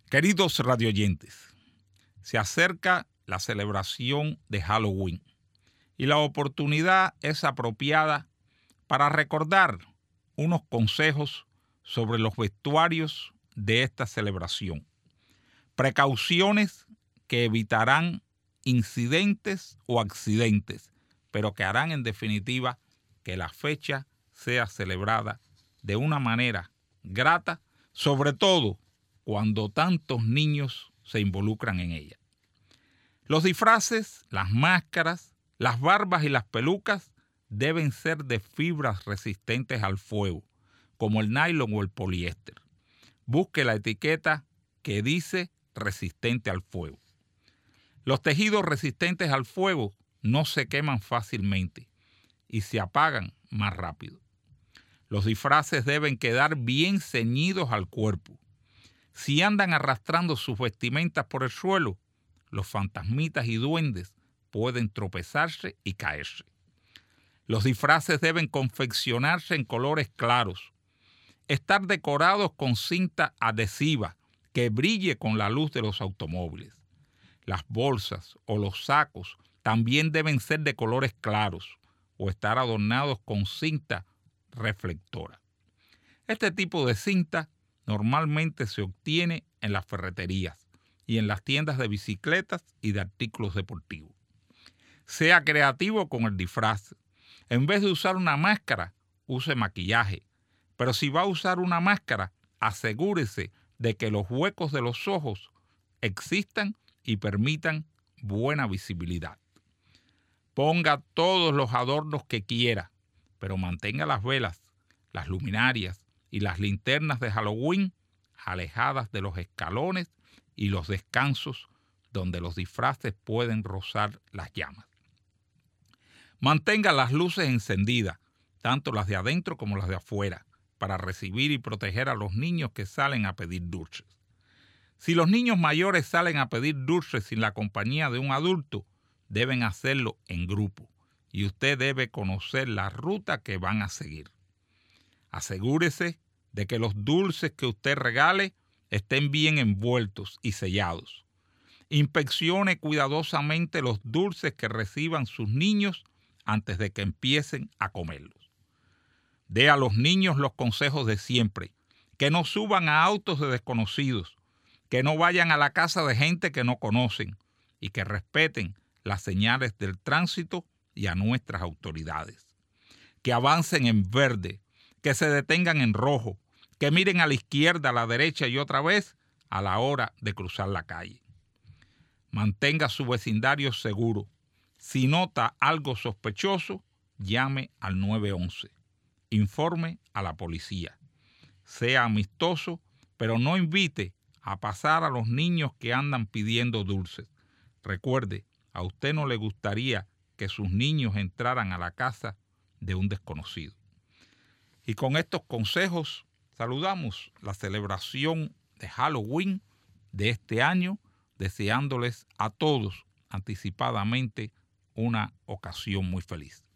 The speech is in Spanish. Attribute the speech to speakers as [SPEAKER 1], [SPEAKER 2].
[SPEAKER 1] Queridos radioyentes, se acerca la celebración de Halloween y la oportunidad es apropiada para recordar unos consejos sobre los vestuarios de esta celebración. Precauciones que evitarán incidentes o accidentes, pero que harán en definitiva que la fecha sea celebrada de una manera grata, sobre todo cuando tantos niños se involucran en ella. Los disfraces, las máscaras, las barbas y las pelucas deben ser de fibras resistentes al fuego, como el nylon o el poliéster. Busque la etiqueta que dice resistente al fuego. Los tejidos resistentes al fuego no se queman fácilmente y se apagan más rápido. Los disfraces deben quedar bien ceñidos al cuerpo. Si andan arrastrando sus vestimentas por el suelo, los fantasmitas y duendes pueden tropezarse y caerse. Los disfraces deben confeccionarse en colores claros, estar decorados con cinta adhesiva que brille con la luz de los automóviles. Las bolsas o los sacos también deben ser de colores claros o estar adornados con cinta reflectora. Este tipo de cinta normalmente se obtiene en las ferreterías y en las tiendas de bicicletas y de artículos deportivos. Sea creativo con el disfraz. En vez de usar una máscara, use maquillaje. Pero si va a usar una máscara, asegúrese de que los huecos de los ojos existan y permitan buena visibilidad. Ponga todos los adornos que quiera, pero mantenga las velas, las luminarias y las linternas de Halloween alejadas de los escalones y los descansos donde los disfraces pueden rozar las llamas. Mantenga las luces encendidas, tanto las de adentro como las de afuera, para recibir y proteger a los niños que salen a pedir dulces. Si los niños mayores salen a pedir dulces sin la compañía de un adulto, deben hacerlo en grupo y usted debe conocer la ruta que van a seguir. Asegúrese de que los dulces que usted regale estén bien envueltos y sellados. Inspeccione cuidadosamente los dulces que reciban sus niños antes de que empiecen a comerlos. Dé a los niños los consejos de siempre, que no suban a autos de desconocidos, que no vayan a la casa de gente que no conocen y que respeten las señales del tránsito y a nuestras autoridades. Que avancen en verde, que se detengan en rojo, que miren a la izquierda, a la derecha y otra vez a la hora de cruzar la calle. Mantenga su vecindario seguro. Si nota algo sospechoso, llame al 911. Informe a la policía. Sea amistoso, pero no invite a pasar a los niños que andan pidiendo dulces. Recuerde, a usted no le gustaría que sus niños entraran a la casa de un desconocido. Y con estos consejos saludamos la celebración de Halloween de este año, deseándoles a todos anticipadamente una ocasión muy feliz.